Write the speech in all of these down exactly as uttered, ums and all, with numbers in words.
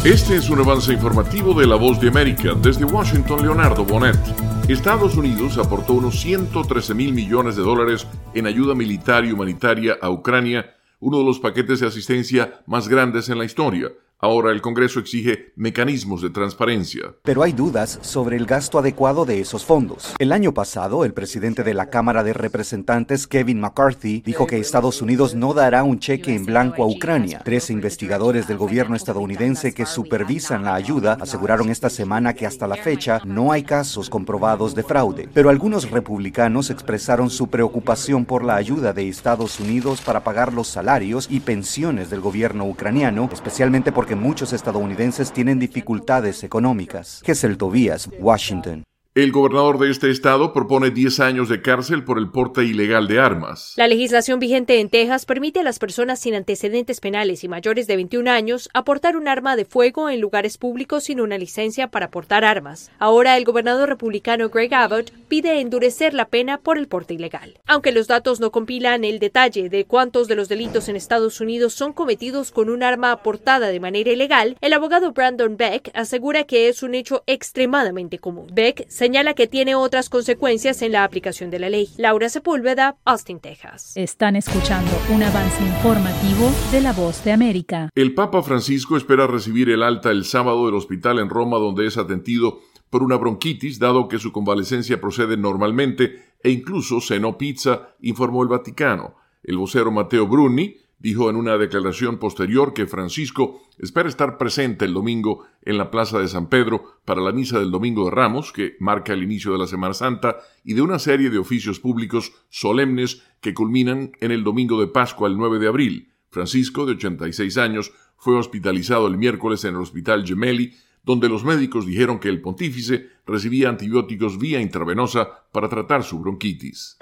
Este es un avance informativo de La Voz de América. Desde Washington, Leonardo Bonet. Estados Unidos aportó unos ciento trece mil millones de dólares en ayuda militar y humanitaria a Ucrania, uno de los paquetes de asistencia más grandes en la historia. Ahora el Congreso exige mecanismos de transparencia. Pero hay dudas sobre el gasto adecuado de esos fondos. El año pasado, el presidente de la Cámara de Representantes, Kevin McCarthy, dijo que Estados Unidos no dará un cheque en blanco a Ucrania. Tres investigadores del gobierno estadounidense que supervisan la ayuda aseguraron esta semana que hasta la fecha no hay casos comprobados de fraude. Pero algunos republicanos expresaron su preocupación por la ayuda de Estados Unidos para pagar los salarios y pensiones del gobierno ucraniano, especialmente porque muchos estadounidenses tienen dificultades económicas. Gesell Tobías, Washington. El gobernador de este estado propone diez años de cárcel por el porte ilegal de armas. La legislación vigente en Texas permite a las personas sin antecedentes penales y mayores de veintiún años aportar un arma de fuego en lugares públicos sin una licencia para portar armas. Ahora el gobernador republicano Greg Abbott pide endurecer la pena por el porte ilegal. Aunque los datos no compilan el detalle de cuántos de los delitos en Estados Unidos son cometidos con un arma aportada de manera ilegal, el abogado Brandon Beck asegura que es un hecho extremadamente común. Beck señala que tiene otras consecuencias en la aplicación de la ley. Laura Sepúlveda, Austin, Texas. Están escuchando un avance informativo de La Voz de América. El Papa Francisco espera recibir el alta el sábado del hospital en Roma, donde es atendido por una bronquitis, dado que su convalecencia procede normalmente e incluso cenó pizza, informó el Vaticano. El vocero Matteo Bruni dijo en una declaración posterior que Francisco espera estar presente el domingo en la Plaza de San Pedro para la misa del Domingo de Ramos, que marca el inicio de la Semana Santa, y de una serie de oficios públicos solemnes que culminan en el Domingo de Pascua, el nueve de abril. Francisco, de ochenta y seis años, fue hospitalizado el miércoles en el Hospital Gemelli, donde los médicos dijeron que el pontífice recibía antibióticos vía intravenosa para tratar su bronquitis.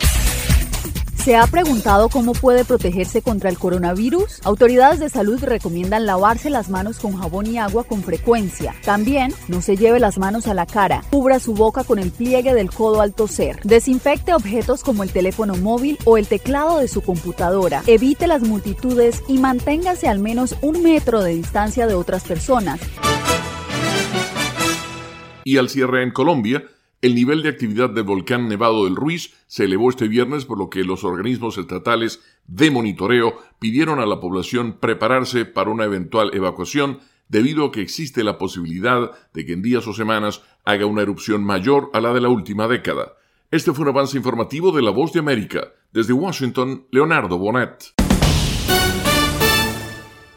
¿Se ha preguntado cómo puede protegerse contra el coronavirus? Autoridades de salud recomiendan lavarse las manos con jabón y agua con frecuencia. También, no se lleve las manos a la cara. Cubra su boca con el pliegue del codo al toser. Desinfecte objetos como el teléfono móvil o el teclado de su computadora. Evite las multitudes y manténgase al menos un metro de distancia de otras personas. Y al cierre en Colombia, el nivel de actividad del volcán Nevado del Ruiz se elevó este viernes, por lo que los organismos estatales de monitoreo pidieron a la población prepararse para una eventual evacuación debido a que existe la posibilidad de que en días o semanas haga una erupción mayor a la de la última década. Este fue un avance informativo de La Voz de América. Desde Washington, Leonardo Bonet.